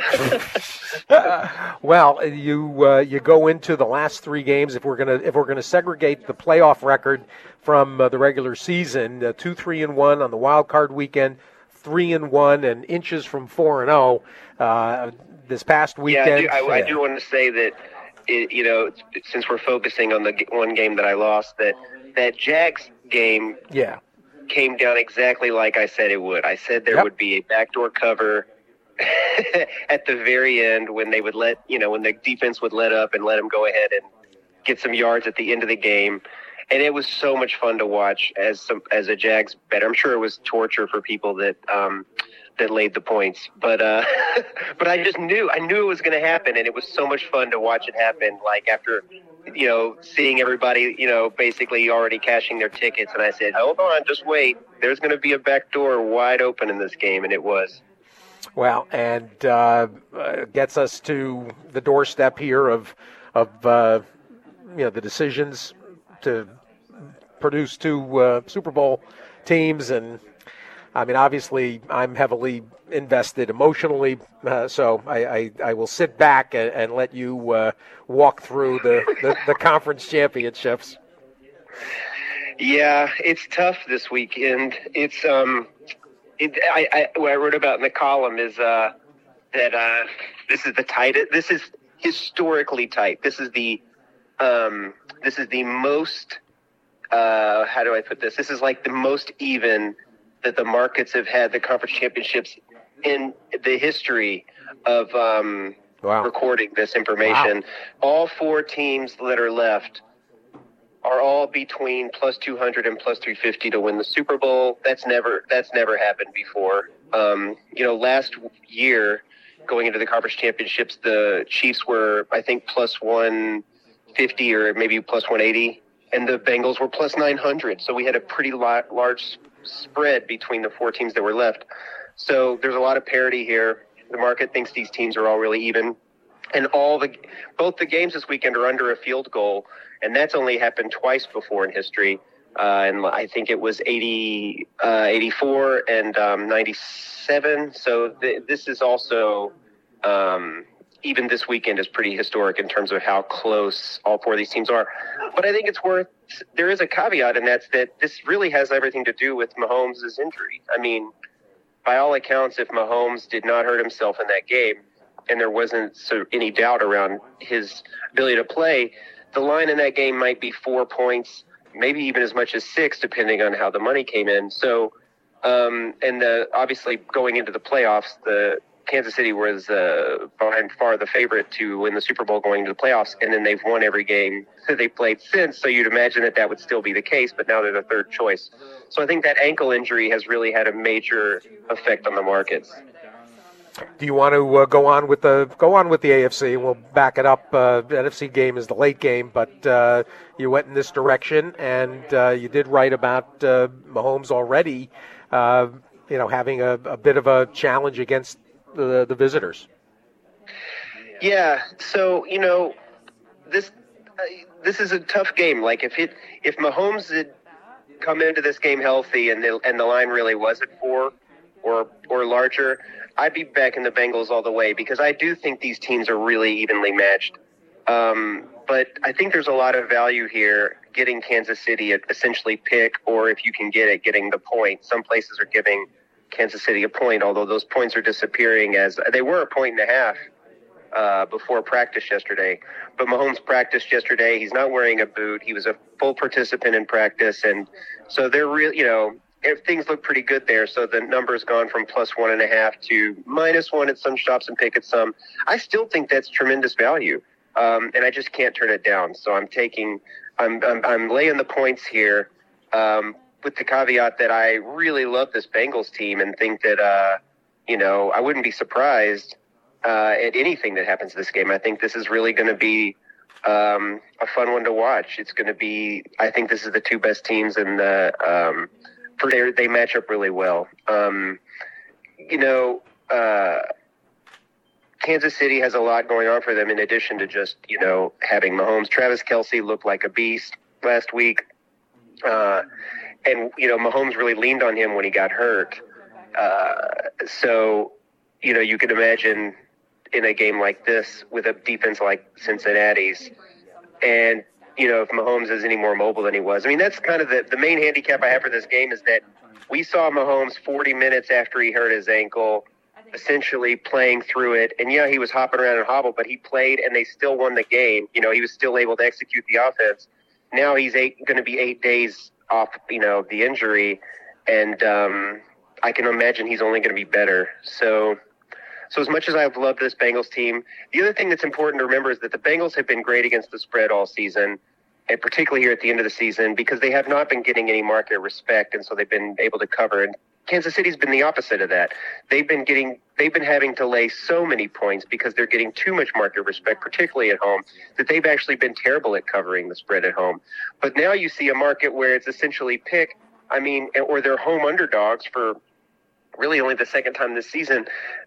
Well, you uh, you go into the last three games. If we're gonna if we're gonna segregate the playoff record from uh, the regular season, uh, two three and one on the wild card weekend, three and one, and inches from four and zero uh, this past weekend. Yeah, I do, I, I do want to say that it, you know, since we're focusing on the one game that I lost, that that Jags game. Yeah. Came down exactly like I said it would. I said there yep. would be a backdoor cover at the very end when they would let, you know, when the defense would let up and let them go ahead and get some yards at the end of the game. And it was so much fun to watch as some, as a Jags better. I'm sure it was torture for people that, um, that laid the points, but, uh, but I just knew, I knew it was going to happen. And it was so much fun to watch it happen. Like after, you know, seeing everybody, you know, basically already cashing their tickets. And I said, hold on, just wait. There's going to be a back door wide open in this game. And it was. Well, and uh, uh, gets us to the doorstep here of, of uh, you know, the decisions to produce two uh, Super Bowl teams. And, I mean, obviously, I'm heavily invested emotionally, uh, so I, I, I will sit back and, and let you uh, walk through the, the, the conference championships. Yeah, it's tough this weekend. It's um, it, I, I what I wrote about in the column is uh that uh this is the tightest. This is historically tight. This is the um, this is the most uh, how do I put this? This is like the most even that the markets have had the conference championships in the history of um, wow. recording this information. Wow. All four teams that are left are all between plus two hundred and plus three fifty to win the Super Bowl. That's never that's never happened before. Um, you know, last year going into the conference championships, the Chiefs were, I think, plus one fifty or maybe plus one eighty, and the Bengals were plus nine hundred. So we had a pretty lot, large spread between the four teams that were left. So there's a lot of parity here. The market thinks these teams are all really even. And all the both the games this weekend are under a field goal, and that's only happened twice before in history. Uh, and I think it was eighty, uh, eighty-four and um, ninety-seven. So th- this is also, um, even this weekend is pretty historic in terms of how close all four of these teams are. But I think it's worth, there is a caveat, and that's that this really has everything to do with Mahomes' injury. I mean, by all accounts, if Mahomes did not hurt himself in that game, and there wasn't so any doubt around his ability to play, the line in that game might be four points, maybe even as much as six, depending on how the money came in. So, um, and the, obviously going into the playoffs, the Kansas City was uh, by far the favorite to win the Super Bowl going into the playoffs, and then they've won every game that they've played since, so you'd imagine that that would still be the case, but now they're the third choice. So I think that ankle injury has really had a major effect on the markets. Do you want to uh, go on with the go on with the A F C? We'll back it up. Uh, the N F C game is the late game, but uh, you went in this direction, and uh, you did write about uh, Mahomes already, uh, you know, having a, a bit of a challenge against the, the visitors. Yeah. So you know, this uh, this is a tough game. Like if it if Mahomes had come into this game healthy and the and the line really was at four or or larger, I'd be backing the Bengals all the way because I do think these teams are really evenly matched. Um, but I think there's a lot of value here getting Kansas City at essentially pick, or if you can get it, getting the point. Some places are giving Kansas City a point, although those points are disappearing as they were a point and a half uh, before practice yesterday. But Mahomes practiced yesterday. He's not wearing a boot. He was a full participant in practice. And so they're real, you know, if things look pretty good there. So the number's gone from plus one and a half to minus one at some shops and pick at some. I still think that's tremendous value. Um, and I just can't turn it down. So I'm taking, I'm, I'm, I'm laying the points here, um, with the caveat that I really love this Bengals team and think that, uh, you know, I wouldn't be surprised, uh, at anything that happens this game. I think this is really going to be, um, a fun one to watch. It's going to be, I think this is the two best teams in the, um, They, they match up really well. Um, you know, uh, Kansas City has a lot going on for them in addition to just, you know, having Mahomes. Travis Kelce looked like a beast last week. Uh, and, you know, Mahomes really leaned on him when he got hurt. Uh, so, you know, you can imagine in a game like this with a defense like Cincinnati's and, you know, if Mahomes is any more mobile than he was. I mean, that's kind of the, the main handicap I have for this game is that we saw Mahomes forty minutes after he hurt his ankle, essentially playing through it. And, yeah, he was hopping around and hobble, but he played and they still won the game. You know, he was still able to execute the offense. Now he's eight, going to be eight days off, you know, the injury. And um, I can imagine he's only going to be better. So... So as much as I've loved this Bengals team, the other thing that's important to remember is that the Bengals have been great against the spread all season, and particularly here at the end of the season, because they have not been getting any market respect, and so they've been able to cover. And Kansas City's been the opposite of that. They've been getting, they've been having to lay so many points because they're getting too much market respect, particularly at home, that they've actually been terrible at covering the spread at home. But now you see a market where it's essentially pick, I mean, or they're home underdogs for really only the second time this season.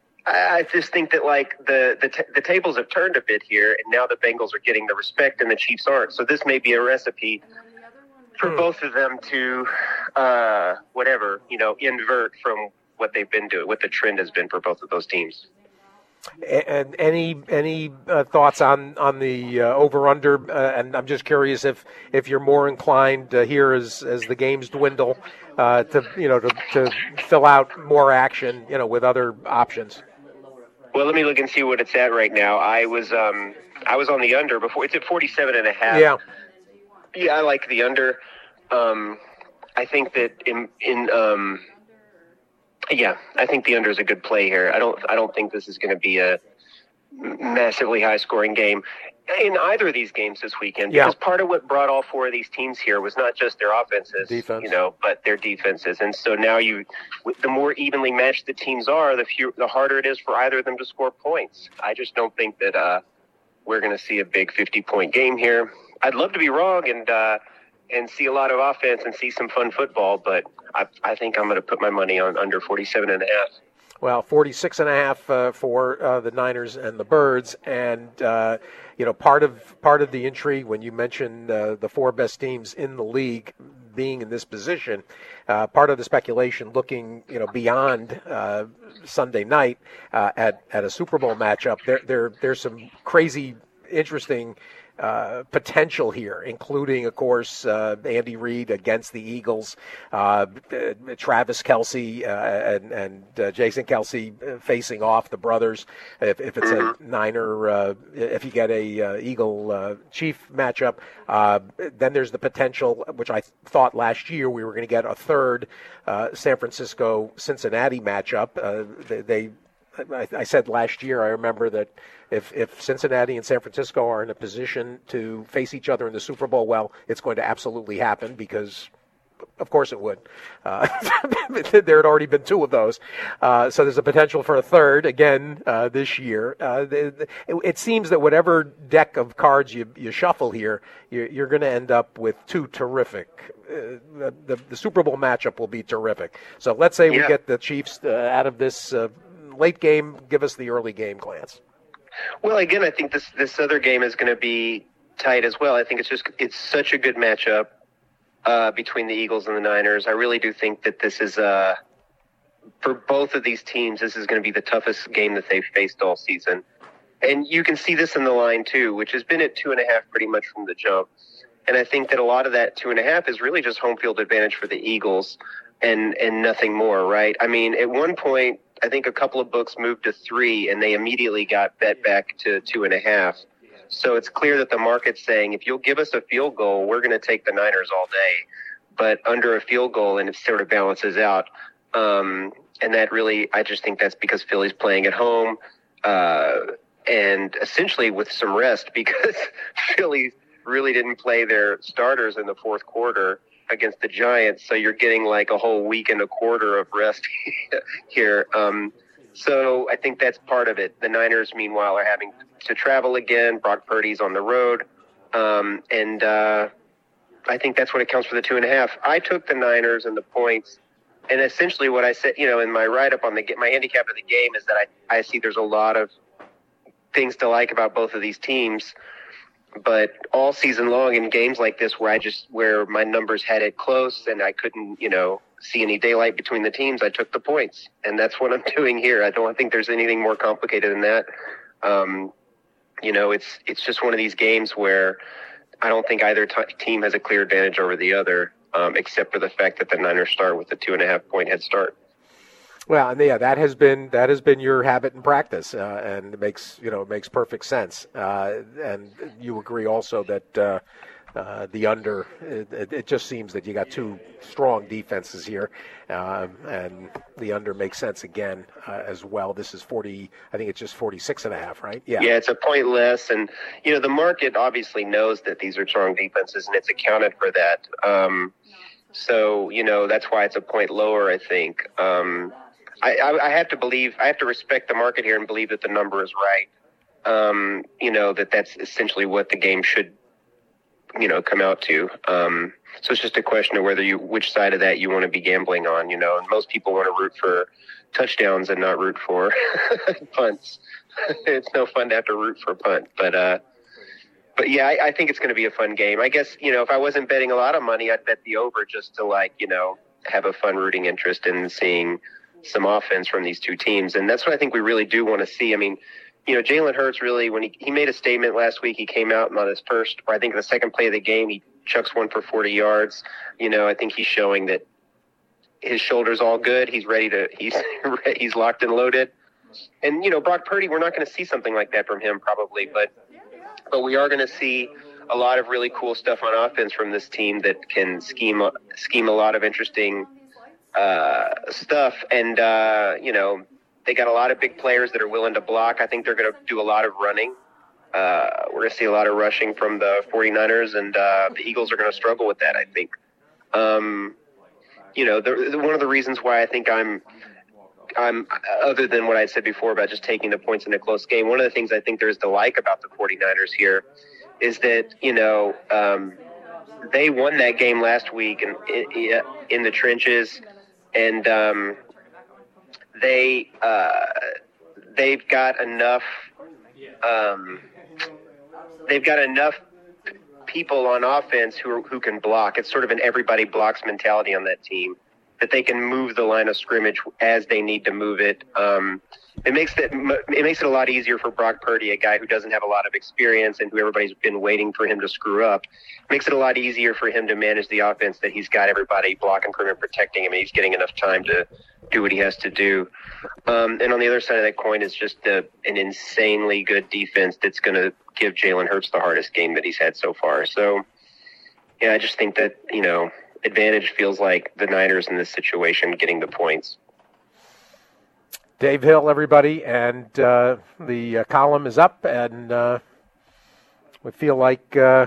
I just think that, like, the, the, t- the tables have turned a bit here, and now the Bengals are getting the respect and the Chiefs aren't. So this may be a recipe for hmm. both of them to, uh, whatever, you know, invert from what they've been doing, what the trend has been for both of those teams. And any any uh, thoughts on on the uh, over under? Uh, and I'm just curious if, if you're more inclined uh, here as as the games dwindle uh, to you know to, to fill out more action, you know, with other options. Well, let me look and see what it's at right now. I was um I was on the under before. It's at forty-seven and a half. Yeah. Yeah, I like the under. Um, I think that in in um. Yeah, I think the under is a good play here. I don't I don't think this is going to be a massively high-scoring game in either of these games this weekend. Because yeah. part of what brought all four of these teams here was not just their offenses, Defense. you know, but their defenses. And so now you, the more evenly matched the teams are, the few, the harder it is for either of them to score points. I just don't think that uh, we're going to see a big fifty-point game here. I'd love to be wrong and uh, and see a lot of offense and see some fun football, but I, I think I'm going to put my money on under forty-seven and a half. Well, forty-six and a half uh, for uh, the Niners and the Birds, and uh, you know, part of part of the intrigue when you mentioned uh, the four best teams in the league being in this position, uh, part of the speculation looking, you know, beyond uh, Sunday night uh, at at a Super Bowl matchup. There there there's some crazy, interesting uh, potential here, including, of course, uh, Andy Reid against the Eagles, uh, Travis Kelce uh, and, and uh, Jason Kelce facing off the brothers. If, if it's a Niner, uh, if you get a uh, Eagle uh, Chief matchup, uh, then there's the potential, which I thought last year we were going to get a third uh, San Francisco-Cincinnati matchup. Uh, they, they I, I said last year, I remember that if, if Cincinnati and San Francisco are in a position to face each other in the Super Bowl, well, it's going to absolutely happen because, of course it would. Uh, there had already been two of those. Uh, so there's a potential for a third again uh, this year. Uh, the, the, it, it seems that whatever deck of cards you, you shuffle here, you're, you're going to end up with two terrific. Uh, the, the, the Super Bowl matchup will be terrific. So let's say yeah. we get the Chiefs uh, out of this uh, late game. Give us the early game glance. Well, again, I think this this other game is going to be tight as well. I think it's just it's such a good matchup uh, between the Eagles and the Niners. I really do think that this is uh, for both of these teams. This is going to be the toughest game that they've faced all season, and you can see this in the line too, which has been at two and a half pretty much from the jump. And I think that a lot of that two and a half is really just home field advantage for the Eagles, and and nothing more, right? I mean, at one point, I think a couple of books moved to three, and they immediately got bet back to two and a half. So it's clear that the market's saying, if you'll give us a field goal, we're going to take the Niners all day. But under a field goal, and it sort of balances out. Um, and that really, I just think that's because Philly's playing at home, uh, and essentially with some rest, because Philly really didn't play their starters in the fourth quarter against the Giants, so you're getting like a whole week and a quarter of rest here. Um, so I think that's part of it. The Niners, meanwhile, are having to travel again. Brock Purdy's on the road, um, and uh, I think that's what it counts for the two and a half. I took the Niners and the points, and essentially what I said, you know, in my write-up on the my handicap of the game is that I, I see there's a lot of things to like about both of these teams. But all season long in games like this where I just, where my numbers had it close and I couldn't, you know, see any daylight between the teams, I took the points. And that's what I'm doing here. I don't think there's anything more complicated than that. Um, you know, it's, it's just one of these games where I don't think either t- team has a clear advantage over the other, um, except for the fact that the Niners start with a two and a half point head start. Well, and yeah, that has been that has been your habit and practice, uh, and it makes you know it makes perfect sense. Uh, and you agree also that uh, uh, the under, it, it just seems that you got two strong defenses here, um, and the under makes sense again uh, as well. This is forty, I think it's just forty-six and a half, right? Yeah. Yeah, it's a point less, and you know the market obviously knows that these are strong defenses, and it's accounted for that. Um, so you know that's why it's a point lower, I think. Um, I, I, I have to believe, I have to respect the market here and believe that the number is right. Um, you know, that that's essentially what the game should, you know, come out to. Um, so it's just a question of whether you, which side of that you want to be gambling on, you know, and most people want to root for touchdowns and not root for punts. It's no fun to have to root for a punt, but, uh, but yeah, I, I think it's going to be a fun game. I guess, you know, if I wasn't betting a lot of money, I'd bet the over just to like, you know, have a fun rooting interest in seeing some offense from these two teams. And that's what I think we really do want to see. I mean, you know, Jalen Hurts really, when he, he made a statement last week, he came out and on his first, or I think the second play of the game, he chucks one for forty yards. You know, I think he's showing that his shoulder's all good. He's ready to, he's, he's locked and loaded. And, you know, Brock Purdy, we're not going to see something like that from him probably, but, but we are going to see a lot of really cool stuff on offense from this team that can scheme, scheme a lot of interesting uh, stuff. And, uh, you know, they got a lot of big players that are willing to block. I think they're going to do a lot of running. Uh, we're going to see a lot of rushing from the 49ers, and uh, the Eagles are going to struggle with that, I think. Um, you know, the, the, one of the reasons why I think I'm, I'm, other than what I said before about just taking the points in a close game, one of the things I think there's to like about the 49ers here is that, you know, um, they won that game last week in, in, in the trenches, and um, they, uh, they've got enough, um, they've got enough people on offense who are, who can block. It's sort of an everybody blocks mentality on that team that they can move the line of scrimmage as they need to move it. Um, it makes it it makes it a lot easier for Brock Purdy, a guy who doesn't have a lot of experience and who everybody's been waiting for him to screw up. It makes it a lot easier for him to manage the offense that he's got everybody blocking for him and protecting him, and he's getting enough time to do what he has to do. Um, and on the other side of that coin is just a, an insanely good defense that's going to give Jalen Hurts the hardest game that he's had so far. So, yeah, I just think that, you know, advantage feels like the Niners in this situation getting the points. Dave Hill, everybody, and uh, the uh, column is up, and uh, we feel like uh,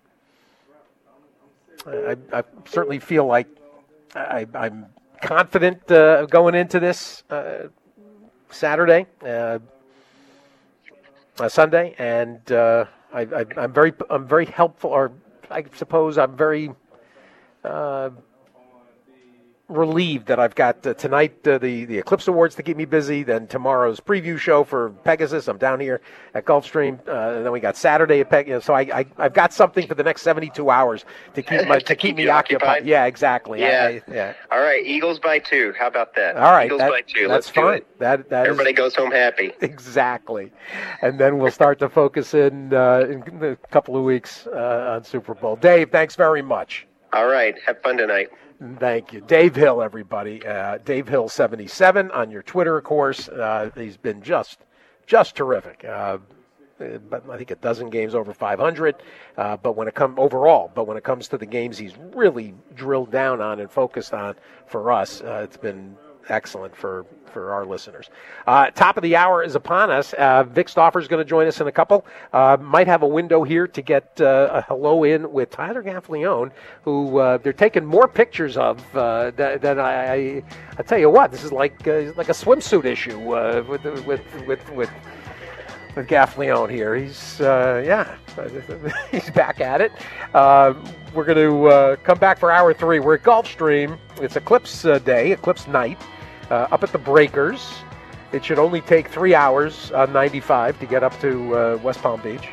I, I certainly feel like I, I'm confident uh, going into this uh, Saturday, uh, uh, Sunday, and uh, I, I, I'm very, I'm very helpful, or I suppose I'm very uh, relieved that I've got uh, tonight uh, the the Eclipse Awards to keep me busy. Then tomorrow's preview show for Pegasus. I'm down here at Gulfstream, uh, and then we got Saturday at Pegasus. So I, I I've got something for the next seventy-two hours to keep my to, to keep, keep me occupied. occupied. Yeah, exactly. Yeah. I, yeah. All right, Eagles by two. How about that? All right, Eagles that, by two. That's Let's fine. do it. That that everybody is, goes home happy. Exactly, and then we'll start to focus in uh, in a couple of weeks uh, on Super Bowl. Dave, thanks very much. All right, have fun tonight. Thank you. Dave Hill, everybody. Uh, Dave Hill seventy-seven on your Twitter, of course. Uh, he's been just just terrific. Uh, but I think a dozen games over five hundred. Uh, but when it comes overall, but when it comes to the games he's really drilled down on and focused on for us, uh, it's been excellent for, for our listeners. Uh, top of the hour is upon us. Uh, Vic Stauffer is going to join us in a couple. Uh, might have a window here to get uh, a hello in with Tyler Gaffalione, who uh, they're taking more pictures of uh, than, than I, I. I tell you what, this is like uh, like a swimsuit issue uh, with with with with. With Gaffalione here. He's, uh, yeah, he's back at it. Uh, we're going to uh, come back for hour three. We're at Gulfstream. It's Eclipse uh, Day, Eclipse Night, uh, up at the Breakers. It should only take three hours on ninety-five to get up to uh, West Palm Beach.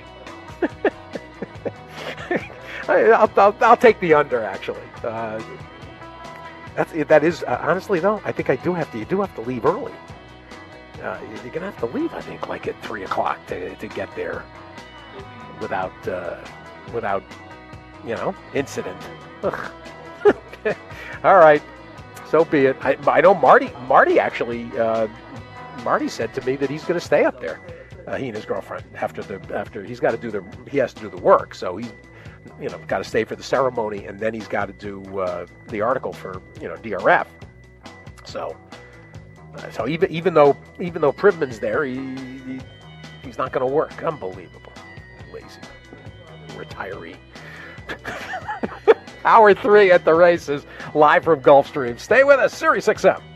I'll, I'll, I'll take the under, actually. Uh, that's, that is, uh, honestly, though, I think I do have to, you do have to leave early. Uh, you're going to have to leave, I think, like at three o'clock to to get there without, uh, without you know, incident. All right. So be it. I, I know Marty, Marty actually, uh, Marty said to me that he's going to stay up there, uh, he and his girlfriend, after the, after he's got to do the, he has to do the work. So he's, you know, got to stay for the ceremony, and then he's got to do uh, the article for, you know, D R F. So... Uh, so even even though even though Privman's there, he, he he's not going to work. Unbelievable, lazy retiree. Hour three at the races, live from Gulfstream. Stay with us, Sirius X M.